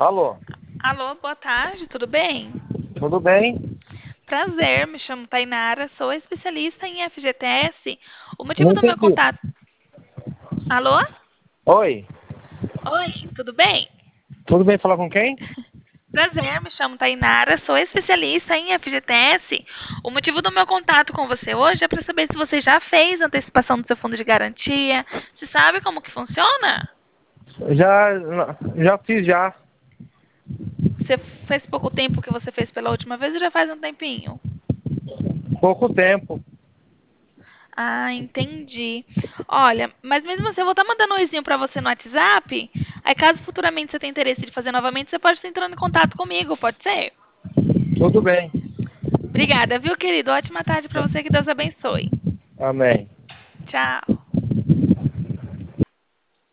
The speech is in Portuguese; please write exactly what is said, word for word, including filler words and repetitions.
Alô, Alô, boa tarde, tudo bem? tudo bem? Prazer, me chamo Tainara, sou especialista em F G T S. O motivo Não do meu entendi. contato. Alô? Oi, Oi, tudo bem? tudo bem falar com quem? Prazer, me chamo Tainara, sou especialista em F G T S. O motivo do meu contato com você hoje é para saber se você já fez antecipação do seu fundo de garantia. Você sabe como que funciona? Já, já fiz já, Você fez pouco tempo que você fez pela última vez ou já faz um tempinho? pouco tempo. Ah, entendi. Olha, mas mesmo assim, eu vou estar mandando um oizinho pra você no WhatsApp. Aí, caso futuramente você tenha interesse de fazer novamente, você pode estar entrando em contato comigo, pode ser? Tudo bem. Obrigada, viu, querido? Ótima tarde pra você, que Deus abençoe. Amém. Tchau.